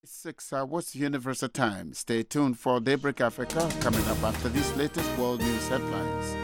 What's Universal Time? Stay tuned for Daybreak Africa coming up after these latest world news headlines.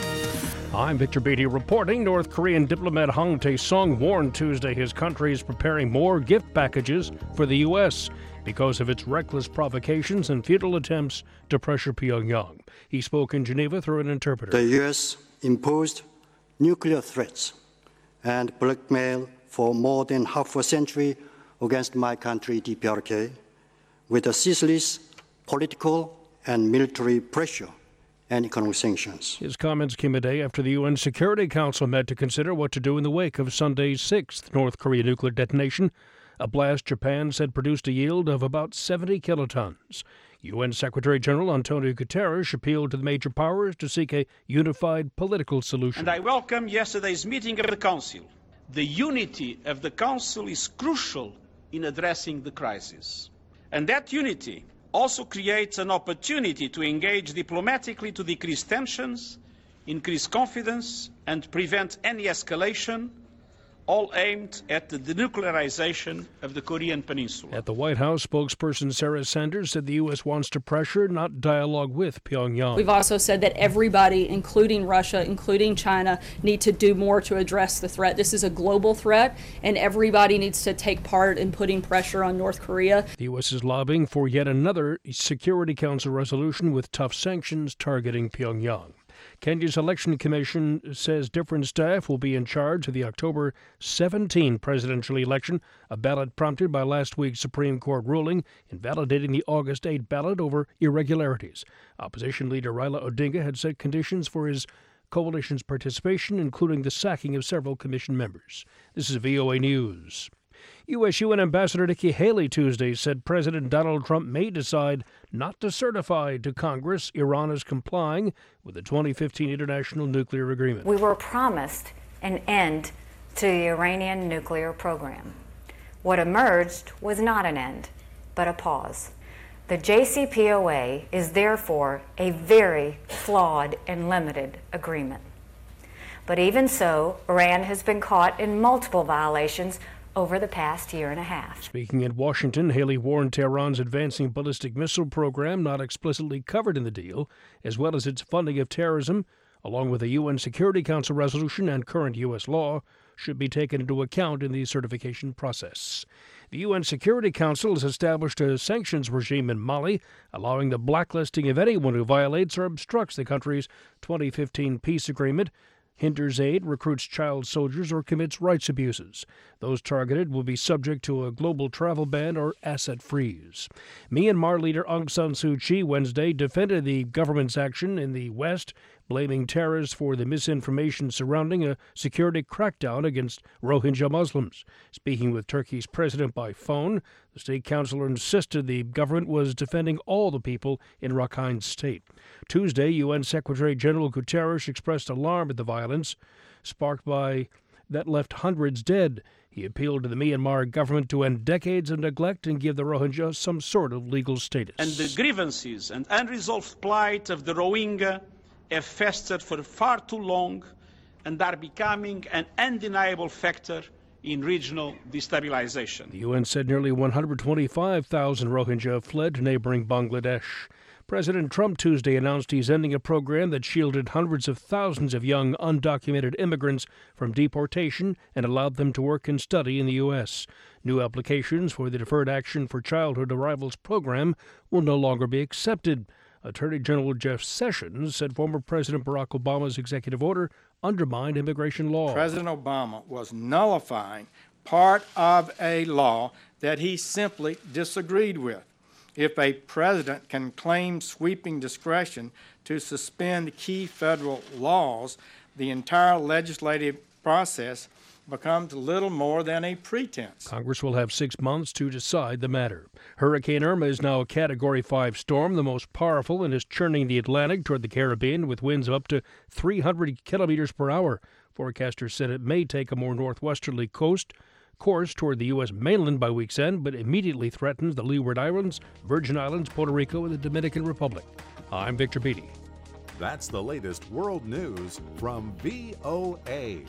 I'm Victor Beatty reporting. North Korean diplomat Hang Tae-sung warned Tuesday his country is preparing more gift packages for the U.S. because of its reckless provocations and futile attempts to pressure Pyongyang. He spoke in Geneva through an interpreter. The U.S. imposed nuclear threats and blackmail for more than half a century against my country, DPRK, with a ceaseless political and military pressure and economic sanctions. His comments came a day after the UN Security Council met to consider what to do in the wake of Sunday's sixth North Korea nuclear detonation, a blast Japan said produced a yield of about 70 kilotons. UN Secretary General Antonio Guterres appealed to the major powers to seek a unified political solution. And I welcome yesterday's meeting of the Council. The unity of the Council is crucial in addressing the crisis. And that unity also creates an opportunity to engage diplomatically to decrease tensions, increase confidence, and prevent any escalation, all aimed at the denuclearization of the Korean Peninsula. At the White House, spokesperson Sarah Sanders said the U.S. wants to pressure, not dialogue with Pyongyang. We've also said that everybody, including Russia, including China, need to do more to address the threat. This is a global threat, and everybody needs to take part in putting pressure on North Korea. The U.S. is lobbying for yet another Security Council resolution with tough sanctions targeting Pyongyang. Kenya's election commission says different staff will be in charge of the October 17 presidential election, a ballot prompted by last week's Supreme Court ruling invalidating the August 8 ballot over irregularities. Opposition leader Raila Odinga had set conditions for his coalition's participation, including the sacking of several commission members. This is VOA News. U.S. UN Ambassador Nikki Haley Tuesday said President Donald Trump may decide not to certify to Congress Iran is complying with the 2015 International Nuclear Agreement. We were promised an end to the Iranian nuclear program. What emerged was not an end, but a pause. The JCPOA is therefore a very flawed and limited agreement. But even so, Iran has been caught in multiple violations over the past year and a half. Speaking in Washington, Haley warned Tehran's advancing ballistic missile program, not explicitly covered in the deal, as well as its funding of terrorism, along with a UN Security Council resolution and current U.S. law, should be taken into account in the certification process. The UN Security Council has established a sanctions regime in Mali, allowing the blacklisting of anyone who violates or obstructs the country's 2015 peace agreement, hinders aid, recruits child soldiers, or commits rights abuses. Those targeted will be subject to a global travel ban or asset freeze. Myanmar leader Aung San Suu Kyi Wednesday defended the government's action in the West, blaming terrorists for the misinformation surrounding a security crackdown against Rohingya Muslims. Speaking with Turkey's president by phone, the state councilor insisted the government was defending all the people in Rakhine State. Tuesday, UN Secretary General Guterres expressed alarm at the violence sparked by that left hundreds dead. He appealed to the Myanmar government to end decades of neglect and give the Rohingya some sort of legal status. And the grievances and unresolved plight of the Rohingya have festered for far too long and are becoming an undeniable factor in regional destabilization. The UN said nearly 125,000 Rohingya fled to neighboring Bangladesh. President Trump Tuesday announced he's ending a program that shielded hundreds of thousands of young undocumented immigrants from deportation and allowed them to work and study in the U.S. New applications for the Deferred Action for Childhood Arrivals program will no longer be accepted. Attorney General Jeff Sessions said former President Barack Obama's executive order undermined immigration law. President Obama was nullifying part of a law that he simply disagreed with. If a president can claim sweeping discretion to suspend key federal laws, the entire legislative process becomes little more than a pretense. Congress will have 6 months to decide the matter. Hurricane Irma is now a Category 5 storm, the most powerful, and is churning the Atlantic toward the Caribbean with winds of up to 300 kilometers per hour. Forecasters said it may take a more northwesterly course toward the U.S. mainland by week's end, but immediately threatens the Leeward Islands, Virgin Islands, Puerto Rico, and the Dominican Republic. I'm Victor Beatty. That's the latest world news from VOA.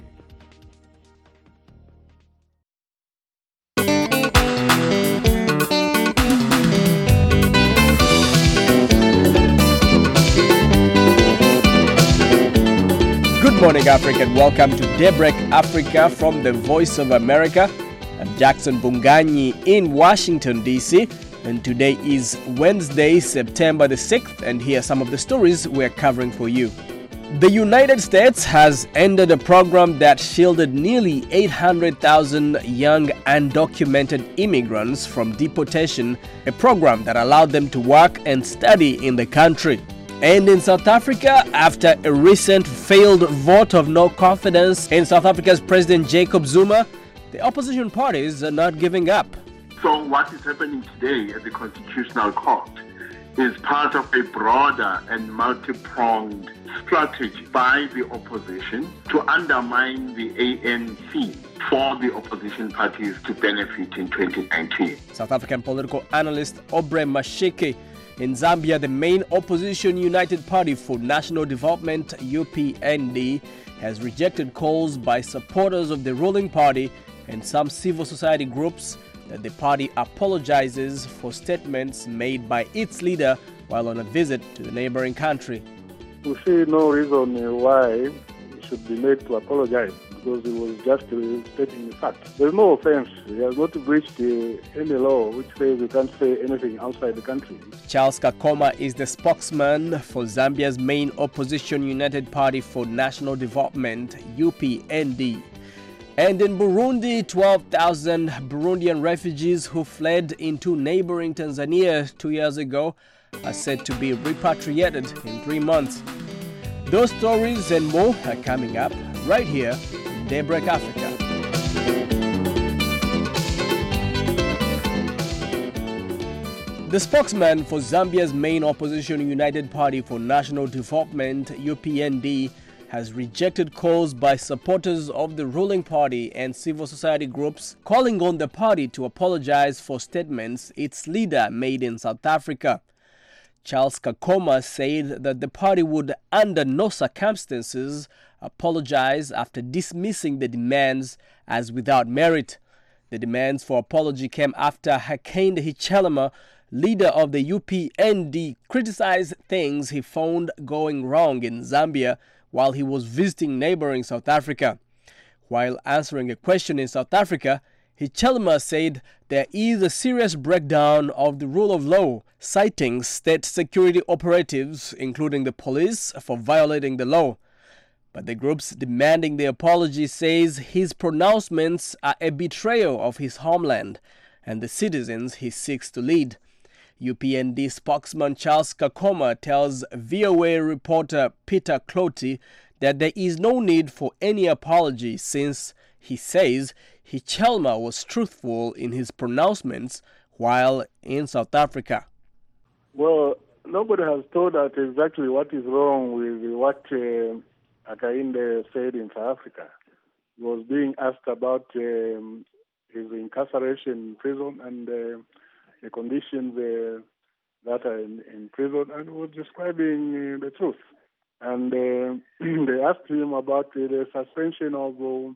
morning, Africa, and welcome to Daybreak Africa from the Voice of America. I'm Jackson Bunganyi in Washington, D.C., and today is Wednesday, September the 6th, and here are some of the stories we're covering for you. The United States has ended a program that shielded nearly 800,000 young undocumented immigrants from deportation, a program that allowed them to work and study in the country. And in South Africa, after a recent failed vote of no confidence in South Africa's President Jacob Zuma, the opposition parties are not giving up. So what is happening today at the Constitutional Court is part of a broader and multi-pronged strategy by the opposition to undermine the ANC for the opposition parties to benefit in 2019. South African political analyst Obre Mashike. In Zambia, the main opposition United Party for National Development, UPND, has rejected calls by supporters of the ruling party and some civil society groups that the party apologizes for statements made by its leader while on a visit to the neighboring country. We see no reason why it should be made to apologize, because it was just stating the fact. There is no offense. He has not breached any law which says you can't say anything outside the country. Charles Kakoma is the spokesman for Zambia's main opposition United Party for National Development, UPND. And in Burundi, 12,000 Burundian refugees who fled into neighboring Tanzania 2 years ago are said to be repatriated in 3 months. Those stories and more are coming up right here in Daybreak Africa. The spokesman for Zambia's main opposition United Party for National Development, UPND, has rejected calls by supporters of the ruling party and civil society groups calling on the party to apologize for statements its leader made in South Africa. Charles Kakoma said that the party would under no circumstances apologize after dismissing the demands as without merit. The demands for apology came after Hakainde Hichilema, leader of the UPND, criticized things he found going wrong in Zambia while he was visiting neighboring South Africa. While answering a question in South Africa, Hichilema said there is a serious breakdown of the rule of law, citing state security operatives, including the police, for violating the law. But the groups demanding the apology says his pronouncements are a betrayal of his homeland and the citizens he seeks to lead. UPND spokesman Charles Kakoma tells VOA reporter Peter Clotty that there is no need for any apology since, he says, Hichilema was truthful in his pronouncements while in South Africa. Well, nobody has told us exactly what is wrong with what Hakainde said in South Africa. He was being asked about his incarceration in prison and the conditions that are in prison, and was describing the truth. And they asked him about the suspension of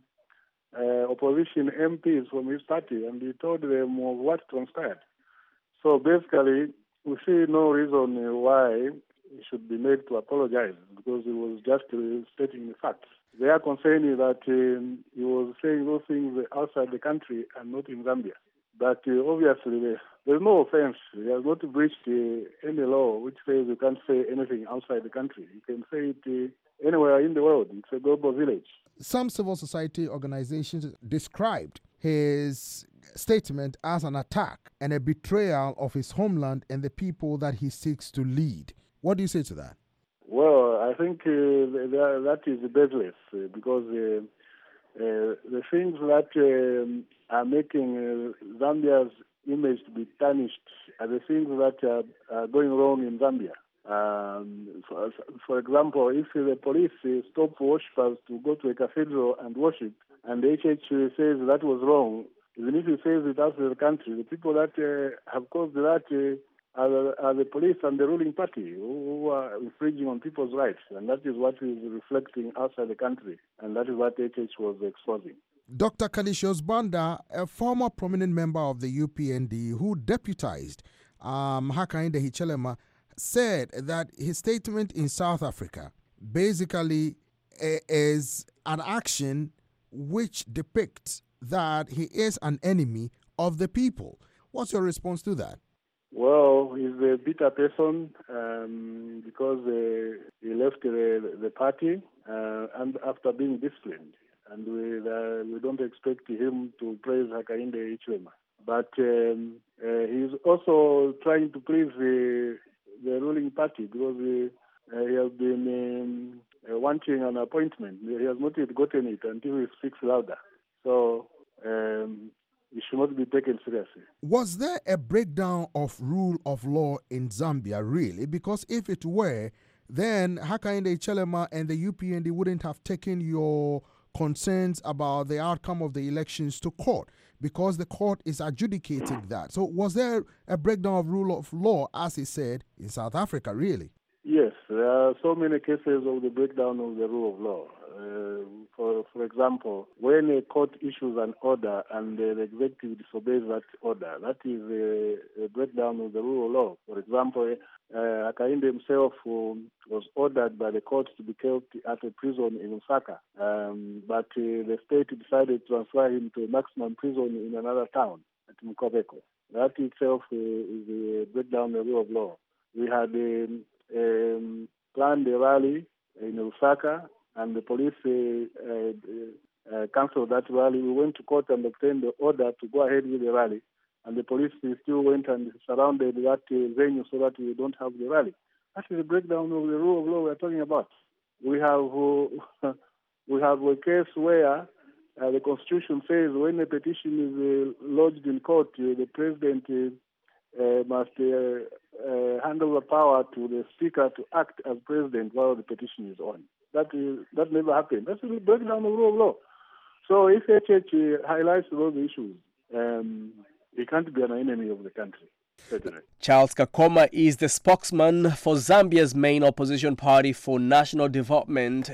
opposition MPs from his party, and he told them of what transpired. So basically, we see no reason why he should be made to apologize, because he was just stating the facts. Their concern is that he was saying those things outside the country and not in Zambia. But obviously, there's no offense. He has not breached any law which says you can't say anything outside the country. You can say it anywhere in the world. It's a global village. Some civil society organizations described his statement as an attack and a betrayal of his homeland and the people that he seeks to lead. What do you say to that? Well, I think that is baseless because the things that are making Zambia's image to be tarnished are the things that are going wrong in Zambia. For example, if the police stop worshippers to go to a cathedral and worship, and the HH says that was wrong, even if he says it outside the country, the people that have caused that are the police and the ruling party who are infringing on people's rights, and that is what is reflecting outside the country, and that is what HH was exposing. Dr. Kalisios Banda, a former prominent member of the UPND who deputized Hakainde Hichilema, said that his statement in South Africa basically is an action which depicts that he is an enemy of the people. What's your response to that? Well, he's a bitter person because he left the party and after being disciplined. And we don't expect him to praise Hakainde Hichilema. But he's also trying to please the ruling party because he has been wanting an appointment. He has not yet gotten it until he speaks louder. So it should not be taken seriously. Was there a breakdown of rule of law in Zambia, really? Because if it were, then Hakainde Hichilema and the UPND wouldn't have taken your concerns about the outcome of the elections to court, because the court is adjudicating that. So was there a breakdown of rule of law, as he said, in South Africa, really? Yes, there are so many cases of the breakdown of the rule of law. For example, when a court issues an order and the executive disobeys that order, that is a breakdown of the rule of law. For example, Hakainde himself was ordered by the court to be kept at a prison in Lusaka, but the state decided to transfer him to a maximum prison in another town, at Mukobeko. That itself is a breakdown of the rule of law. We had planned a rally in Lusaka, and the police cancelled that rally. We went to court and obtained the order to go ahead with the rally, and the police still went and surrounded that venue so that we don't have the rally. That is a breakdown of the rule of law we're talking about. We have a case where the Constitution says when a petition is lodged in court, the president must hand over power to the speaker to act as president while the petition is on. That never happened. That's a breakdown of the rule of law. So if HH highlights those issues, he can't be an enemy of the country. Certainly. Charles Kakoma is the spokesman for Zambia's main opposition party for national development,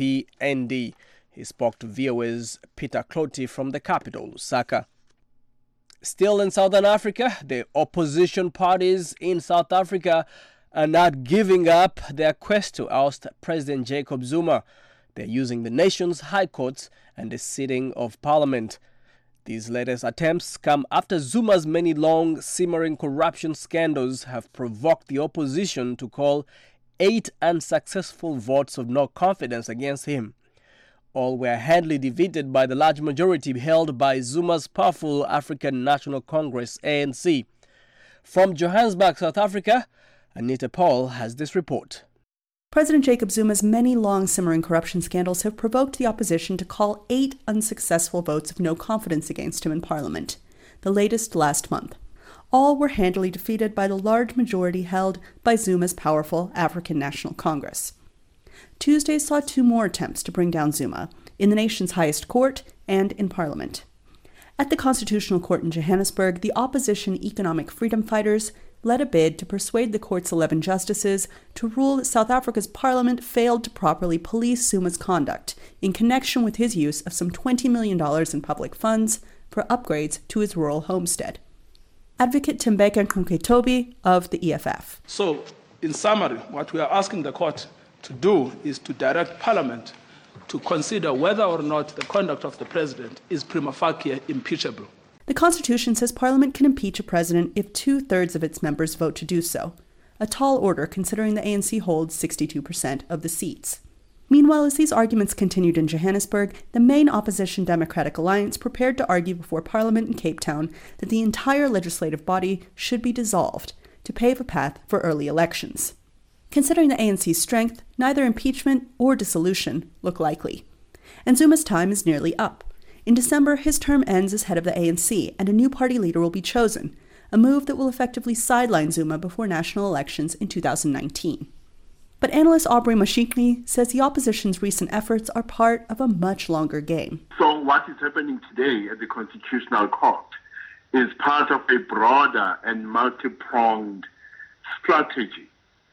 UPND. He spoke to VOA's Peter Clotty from the capital, Lusaka. Still in Southern Africa, the opposition parties in South Africa are not giving up their quest to oust President Jacob Zuma. They're using the nation's high courts and the sitting of parliament. These latest attempts come after Zuma's many long simmering corruption scandals have provoked the opposition to call 8 unsuccessful votes of no confidence against him. All were handily defeated by the large majority held by Zuma's powerful African National Congress, ANC. From Johannesburg, South Africa, Anita Paul has this report. President Jacob Zuma's many long simmering corruption scandals have provoked the opposition to call 8 unsuccessful votes of no confidence against him in Parliament, the latest last month. All were handily defeated by the large majority held by Zuma's powerful African National Congress. Tuesday saw 2 more attempts to bring down Zuma, in the nation's highest court and in Parliament. At the Constitutional Court in Johannesburg, the opposition economic freedom fighters led a bid to persuade the court's 11 justices to rule that South Africa's parliament failed to properly police Zuma's conduct in connection with his use of some $20 million in public funds for upgrades to his rural homestead. Advocate Tembeka Nkongetobi of the EFF. So, in summary, what we are asking the court to do is to direct Parliament to consider whether or not the conduct of the president is prima facie impeachable. The Constitution says Parliament can impeach a president if 2/3 of its members vote to do so, a tall order considering the ANC holds 62% of the seats. Meanwhile, as these arguments continued in Johannesburg, the main opposition Democratic Alliance prepared to argue before Parliament in Cape Town that the entire legislative body should be dissolved to pave a path for early elections. Considering the ANC's strength, neither impeachment or dissolution look likely. And Zuma's time is nearly up. In December, his term ends as head of the ANC, and a new party leader will be chosen, a move that will effectively sideline Zuma before national elections in 2019. But analyst Aubrey Mashikni says the opposition's recent efforts are part of a much longer game. So what is happening today at the Constitutional Court is part of a broader and multi-pronged strategy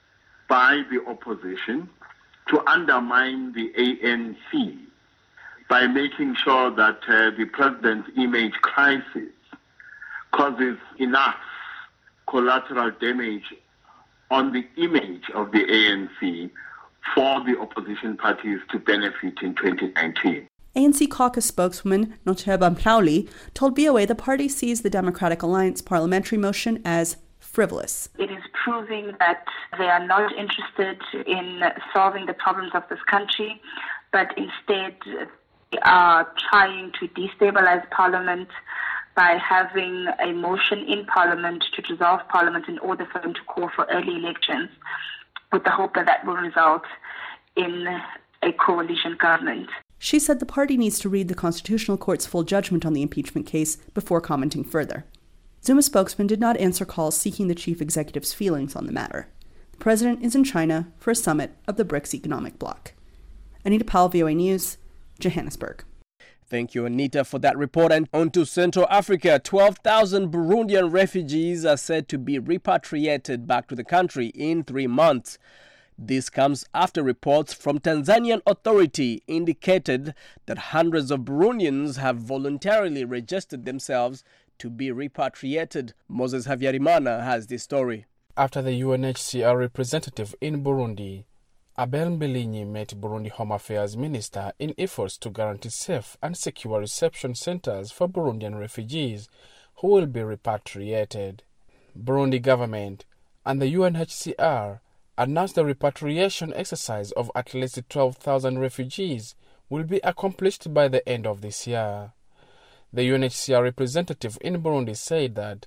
by the opposition to undermine the ANC by making sure that the president's image crisis causes enough collateral damage on the image of the ANC for the opposition parties to benefit in 2019. ANC caucus spokeswoman Nocheba Mhlauli told VOA the party sees the Democratic Alliance parliamentary motion as frivolous. It is proving that they are not interested in solving the problems of this country, but instead they are trying to destabilize Parliament by having a motion in Parliament to dissolve Parliament in order for them to call for early elections, with the hope that that will result in a coalition government. She said the party needs to read the Constitutional Court's full judgment on the impeachment case before commenting further. Zuma spokesman did not answer calls seeking the chief executive's feelings on the matter. The president is in China for a summit of the BRICS economic bloc. Anita Powell, VOA News, Johannesburg. Thank you, Anita, for that report. And on to Central Africa. 12,000 Burundian refugees are said to be repatriated back to the country in 3 months. This comes after reports from Tanzanian authority indicated that hundreds of Burundians have voluntarily registered themselves to be repatriated. Moses Havyarimana has this story. After the UNHCR representative in Burundi, Abel Mbilinyi met Burundi Home Affairs Minister in efforts to guarantee safe and secure reception centers for Burundian refugees who will be repatriated. Burundi government and the UNHCR announced the repatriation exercise of at least 12,000 refugees will be accomplished by the end of this year. The UNHCR representative in Burundi said that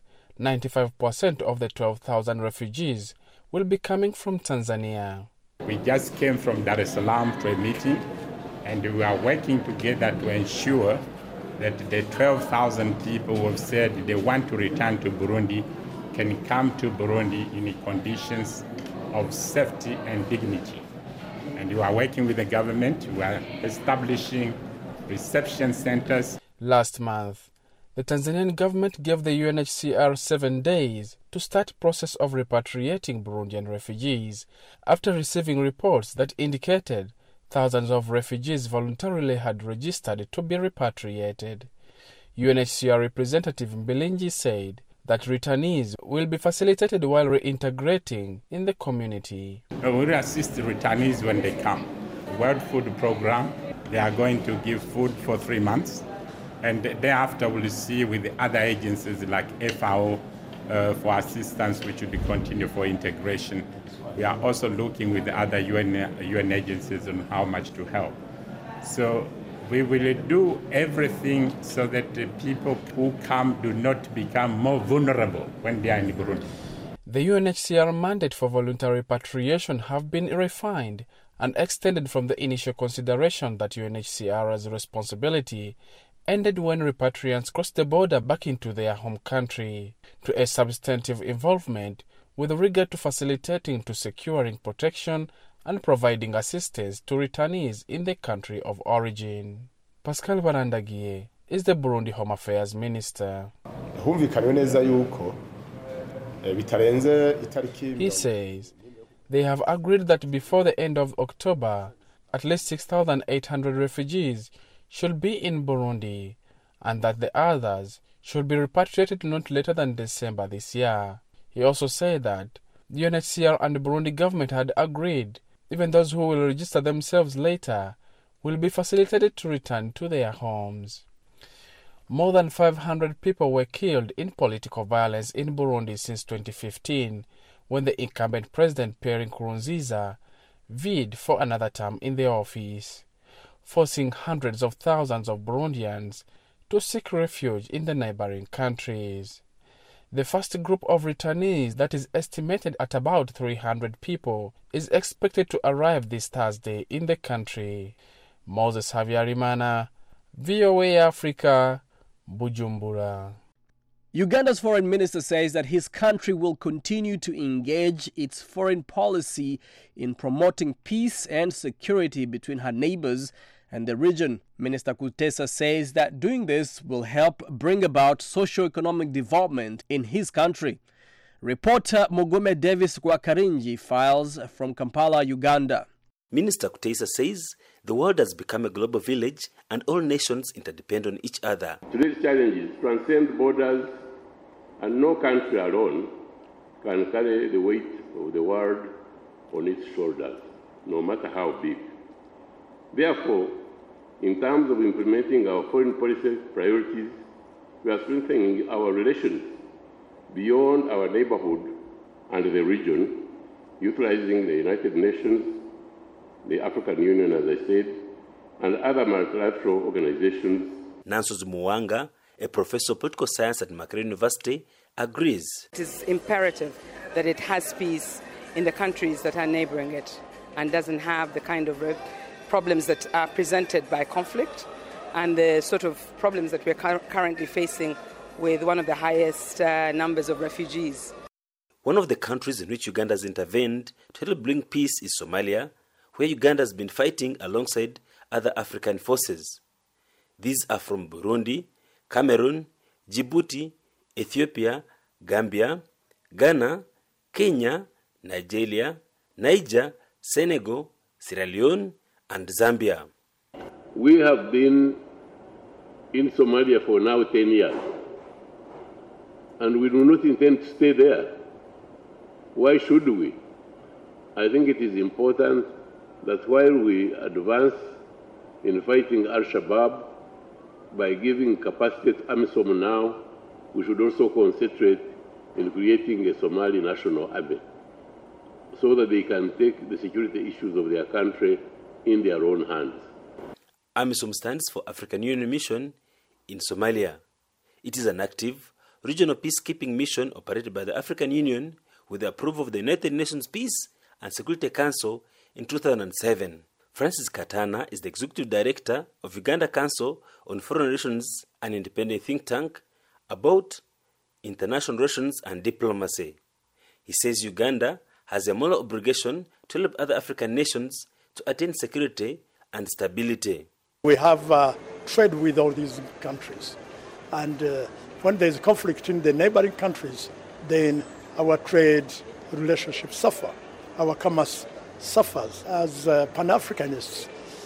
95% of the 12,000 refugees will be coming from Tanzania. We just came from Dar es Salaam to a meeting, and we are working together to ensure that the 12,000 people who have said they want to return to Burundi can come to Burundi in conditions of safety and dignity. And we are working with the government. We are establishing reception centers. Last month, the Tanzanian government gave the UNHCR 7 days to start process of repatriating Burundian refugees after receiving reports that indicated thousands of refugees voluntarily had registered to be repatriated. UNHCR representative Mbilinyi said that returnees will be facilitated while reintegrating in the community. We will assist the returnees when they come. The World Food Program, they are going to give food for 3 months, and thereafter we'll see with the other agencies like FAO for assistance, which will be continued for integration. We are also looking with the other UN agencies on how much to help. So we will do everything so that the people who come do not become more vulnerable when they are in Burundi. The UNHCR mandate for voluntary repatriation have been refined and extended from the initial consideration that UNHCR's responsibility ended when repatriants crossed the border back into their home country, to a substantive involvement with regard to facilitating to securing protection and providing assistance to returnees in the country of origin. Pascal Barandagie is the Burundi Home Affairs Minister. He says they have agreed that before the end of October, at least 6,800 refugees should be in Burundi, and that the others should be repatriated not later than December this year. He also said that the UNHCR and the Burundi government had agreed even those who will register themselves later will be facilitated to return to their homes. More than 500 people were killed in political violence in Burundi since 2015, when the incumbent president Pierre Nkurunziza vied for another term in the office, forcing hundreds of thousands of Burundians to seek refuge in the neighboring countries. The first group of returnees, that is estimated at about 300 people, is expected to arrive this Thursday in the country. Moses Havyarimana, VOA Africa, Bujumbura. Uganda's foreign minister says that his country will continue to engage its foreign policy in promoting peace and security between her neighbors and the region. Minister Kutesa says that doing this will help bring about socio-economic development in his country. Reporter Mugume Davis Gwakarinji files from Kampala, Uganda. Minister Kutesa says the world has become a global village and all nations interdepend on each other. Today's challenges transcend borders, and no country alone can carry the weight of the world on its shoulders. no matter how big. Therefore, in terms of implementing our foreign policy priorities, we are strengthening our relations beyond our neighborhood and the region, utilizing the United Nations, the African Union, as I said, and other multilateral organizations. Nansos Muwanga, a professor of political science at Makerere University, agrees. It is imperative that it has peace in the countries that are neighboring it and doesn't have the kind of problems that are presented by conflict and the sort of problems that we're currently facing with one of the highest numbers of refugees. One of the countries in which Uganda has intervened to help bring peace is Somalia, where Uganda has been fighting alongside other African forces. These are from Burundi, Cameroon, Djibouti, Ethiopia, Gambia, Ghana, Kenya, Nigeria, Niger, Senegal, Sierra Leone, and Zambia. We have been in Somalia for now 10 years, and we do not intend to stay there. Why should we? I think it is important that while we advance in fighting Al-Shabaab by giving capacity to AMISOM now, we should also concentrate in creating a Somali national army so that they can take the security issues of their country in their own hands. AMISOM stands for African Union Mission in Somalia. It is an active regional peacekeeping mission operated by the African Union with the approval of the United Nations Peace and Security Council in 2007. Francis Katana is the Executive Director of Uganda Council on Foreign Relations, an independent think tank about international relations and diplomacy. He says Uganda has a moral obligation to help other African nations to attain security and stability. We have trade with all these countries, and when there's conflict in the neighboring countries, then our trade relationships suffer. Our commerce suffers. As Pan-Africanists,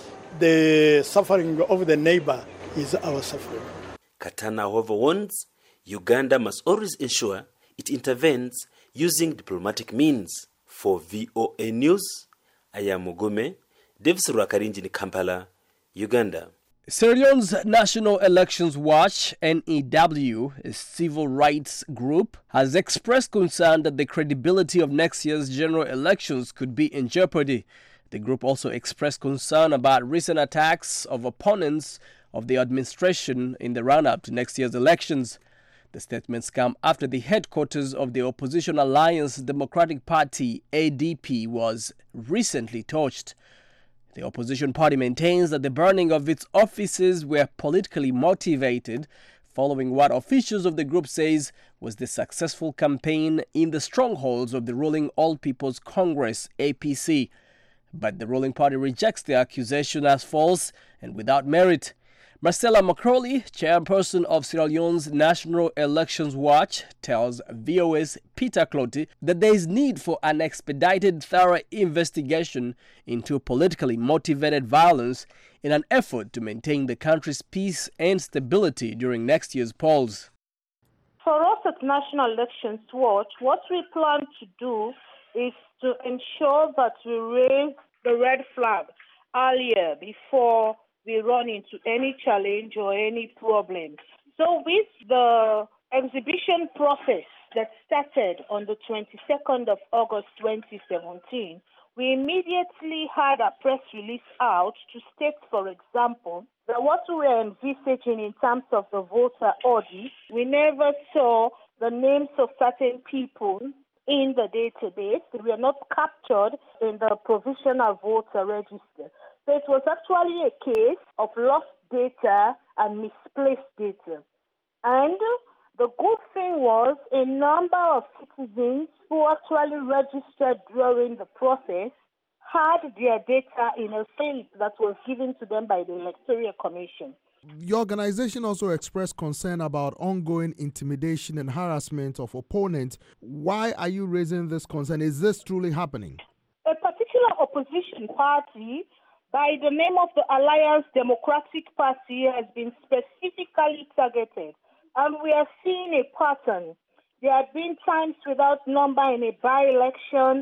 the suffering of the neighbor is our suffering. Katana, however, warns Uganda must always ensure it intervenes using diplomatic means. For VOA News, I am Mugume, Davis Rwakarinji in Kampala, Uganda. Sierra Leone's National Elections Watch, NEW, a civil rights group, has expressed concern that the credibility of next year's general elections could be in jeopardy. The group also expressed concern about recent attacks of opponents of the administration in the run-up to next year's elections. The statements come after the headquarters of the opposition alliance Democratic Party, ADP, was recently torched. The opposition party maintains that the burning of its offices were politically motivated, following what officials of the group says was the successful campaign in the strongholds of the ruling All People's Congress, APC. But the ruling party rejects the accusation as false and without merit. Marcella McCrawley, chairperson of Sierra Leone's National Elections Watch, tells VOA's Peter Clotty that there is need for an expedited, thorough investigation into politically motivated violence in an effort to maintain the country's peace and stability during next year's polls. For us at National Elections Watch, what we plan to do is to ensure that we raise the red flag earlier before we run into any challenge or any problem. So with the exhibition process that started on the 22nd of August 2017, we immediately had a press release out to state, for example, that what we were envisaging in terms of the voter audit, we never saw the names of certain people in the database. They were not captured in the provisional voter register. So it was actually a case of lost data and misplaced data. And the good thing was a number of citizens who actually registered during the process had their data in a field that was given to them by the Electoral Commission. Your organization also expressed concern about ongoing intimidation and harassment of opponents. Why are you raising this concern? Is this truly happening? A particular opposition party by the name of the Alliance Democratic Party has been specifically targeted, and we are seeing a pattern. There have been times without number in a by-election in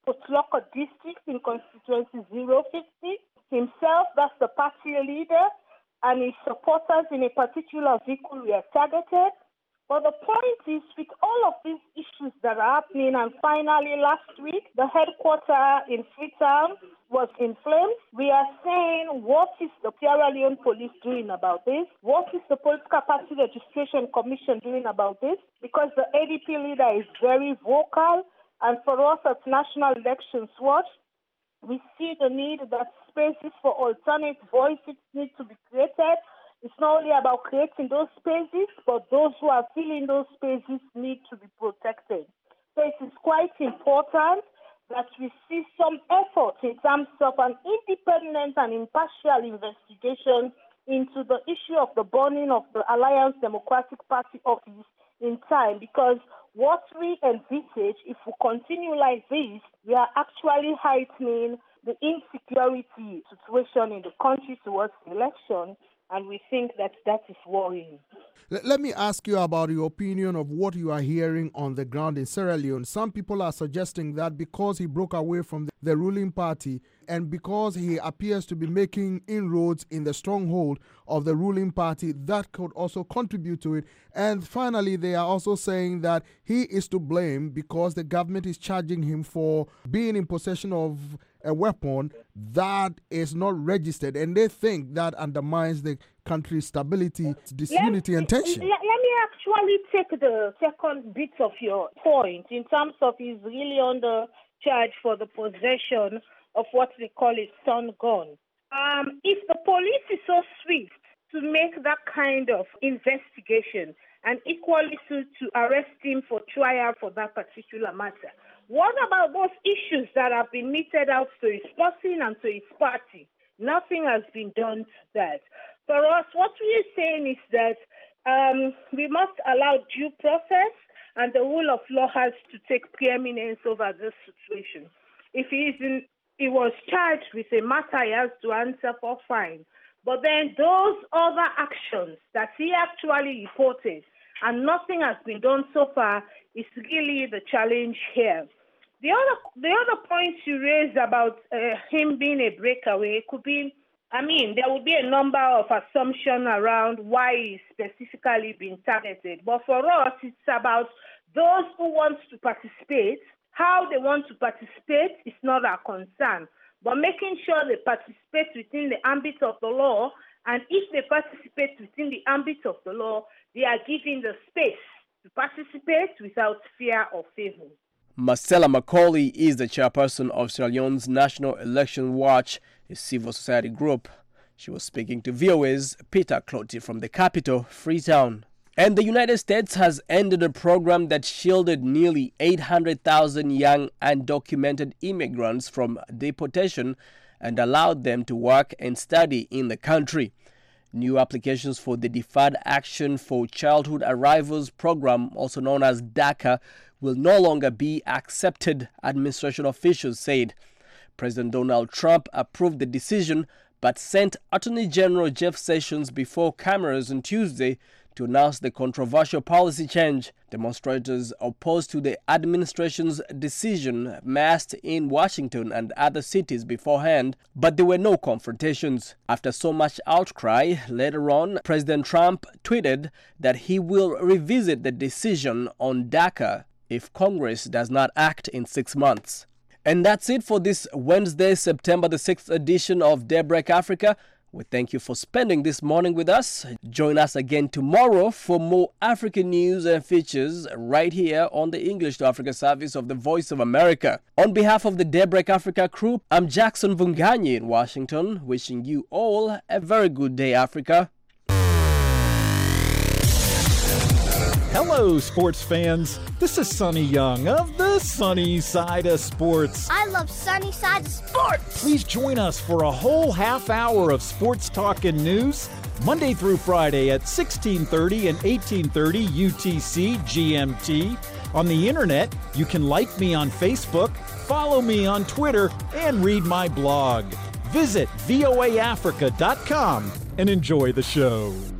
Potloko district in constituency 050. Himself, that's the party leader, and his supporters in a particular vehicle were targeted. But the point is, with all of these issues that are happening, and finally last week, the headquarters in Freetown was in flames, we are saying, what is the Sierra Leone police doing about this? What is the Political Party Registration Commission doing about this? Because the ADP leader is very vocal, and for us at National Elections Watch, we see the need that spaces for alternate voices need to be created. It's not only about creating those spaces, but those who are filling those spaces need to be protected. So it is quite important that we see some effort in terms of an independent and impartial investigation into the issue of the burning of the Alliance Democratic Party office in time, because what we envisage, if we continue like this, we are actually heightening the insecurity situation in the country towards the election, and we think that is worrying. Let me ask you about your opinion of what you are hearing on the ground in Sierra Leone. Some people are suggesting that because he broke away from the ruling party and because he appears to be making inroads in the stronghold of the ruling party, that could also contribute to it. And finally, they are also saying that he is to blame because the government is charging him for being in possession of a weapon that is not registered, and they think that undermines the country's stability, disunity, and tension. Let me actually take the second bit of your point in terms of he's really under charge for the possession of what they call a stun gun. If the police is so swift to make that kind of investigation and equally so to arrest him for trial for that particular matter, what about those issues that have been meted out to his person and to his party? Nothing has been done to that. For us, what we are saying is that we must allow due process, and the rule of law has to take preeminence over this situation. If he was charged with a matter, he has to answer for fine. But then those other actions that he actually reported and nothing has been done so far is really the challenge here. The other point you raised about him being a breakaway could be, there would be a number of assumptions around why he's specifically been targeted. But for us, it's about those who want to participate. How they want to participate is not our concern, but making sure they participate within the ambit of the law, and if they participate within the ambit of the law, they are given the space to participate without fear or favor. Marcella Macaulay is the chairperson of Sierra Leone's National Election Watch, a civil society group. She was speaking to VOA's Peter Clotty from the capital, Freetown. And the United States has ended a program that shielded nearly 800,000 young undocumented immigrants from deportation and allowed them to work and study in the country. New applications for the Deferred Action for Childhood Arrivals program, also known as DACA, will no longer be accepted, administration officials said. President Donald Trump approved the decision but sent Attorney General Jeff Sessions before cameras on Tuesday to announce the controversial policy change. Demonstrators opposed to the administration's decision massed in Washington and other cities beforehand, but there were no confrontations. After so much outcry, later on, President Trump tweeted that he will revisit the decision on DACA if Congress does not act in 6 months. And that's it for this Wednesday, September the 6th edition of Daybreak Africa. We thank you for spending this morning with us. Join us again tomorrow for more African news and features right here on the English to Africa service of the Voice of America. On behalf of the Daybreak Africa crew, I'm Jackson Vunganyi in Washington, wishing you all a very good day, Africa. Hello, sports fans. This is Sonny Young of the Sunny Side of Sports. I love Sunny Side of Sports. Please join us for a whole half hour of sports talk and news, Monday through Friday at 1630 and 1830 UTC GMT. On the internet, you can like me on Facebook, follow me on Twitter, and read my blog. Visit voaafrica.com and enjoy the show.